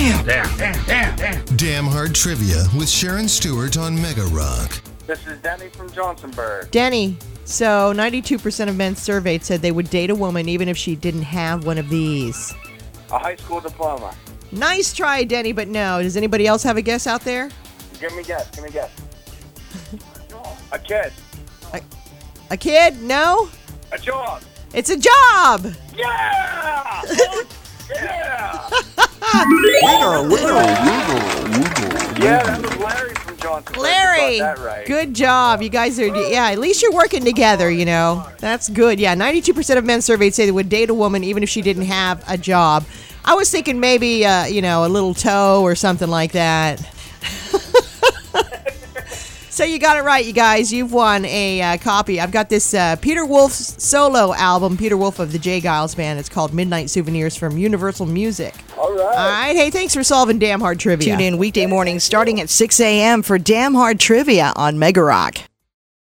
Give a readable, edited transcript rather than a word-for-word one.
Damn Hard Trivia with Sharon Stewart on Mega Rock. This is Denny from Johnsonburg. Denny, so 92% of men surveyed said they would date a woman even if she didn't have one of these. A high school diploma. Nice try, Denny, but no. Does anybody else have a guess out there? Give me a guess. A kid. A kid? No? A job. It's a job! Yeah! Yeah! Yeah, that was Larry from Johnsonburg. Larry! You got that right. Good job. You guys are, at least you're working together, That's good. Yeah, 92% of men surveyed say they would date a woman even if she didn't have a job. I was thinking maybe, a little toe or something like that. So you got it right, you guys. You've won a copy. I've got this Peter Wolf's solo album, Peter Wolf of the J. Giles Band. It's called Midnight Souvenirs from Universal Music. All right. All right. Hey, thanks for solving Damn Hard Trivia. Tune in weekday mornings starting at 6 a.m. for Damn Hard Trivia on Mega Rock.